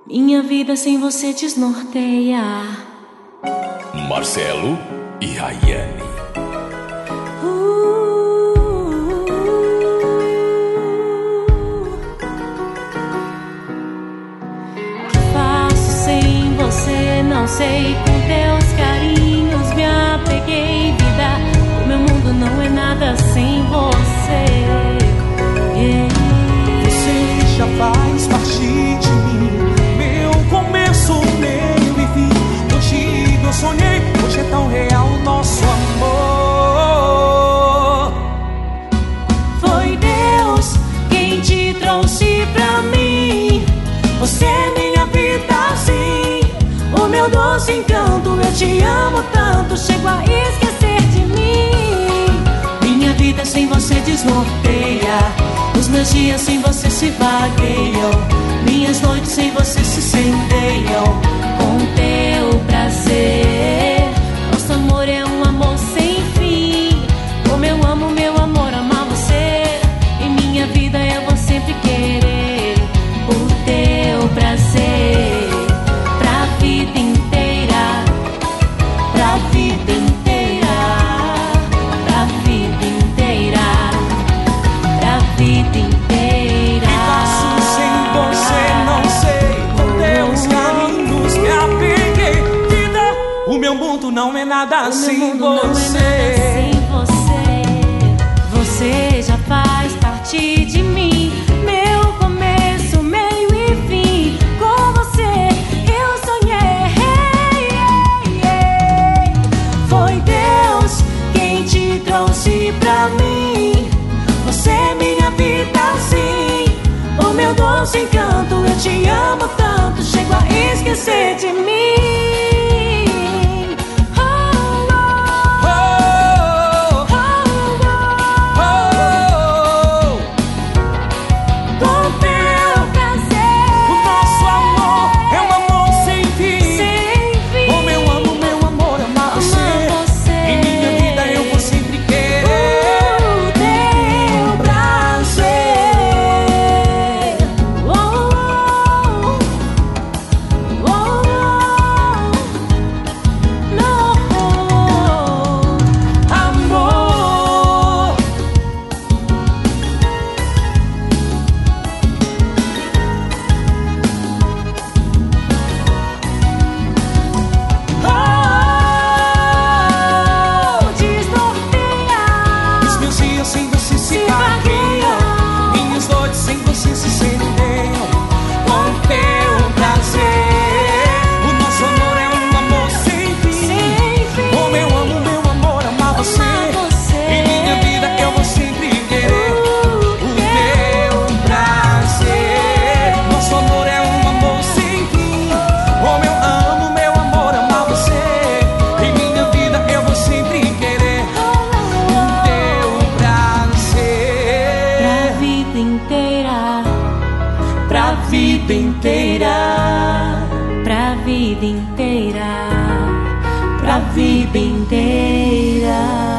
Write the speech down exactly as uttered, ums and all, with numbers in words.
Minha vida sem você desnorteia. Marcelo e Rayane. Uh, que faço sem você? Não sei. Com teus carinhos me apeguei, vida. O meu mundo não é nada sem você. Yeah. Você já faz parte de mim. Meio e fim, contigo eu sonhei. Hoje é tão real o nosso amor. Foi Deus quem te trouxe pra mim. Você é minha vida, sim. O meu doce encanto, eu te amo tanto. Chego a esquecer de mim. Minha vida sem você desnorteia. Os meus dias sem você se vagueiam. Minhas noites sem você se incendeiam com teu prazer. Nosso amor é um amor sem fim. Como eu amo, meu amor, amar você. Em minha vida eu vou sempre querer o teu prazer. Pra vida inteira, pra vida inteira, pra vida inteira, pra vida inteira. O meu mundo não é nada sem você. É nada sem você. Você já faz parte de mim. Meu começo, meio e fim. Com você eu sonhei. Foi Deus quem te trouxe pra mim. Você é minha vida, sim. O meu doce encanto, eu te amo tanto. Chego a esquecer de mim. Pra vida inteira, pra vida inteira, pra vida inteira.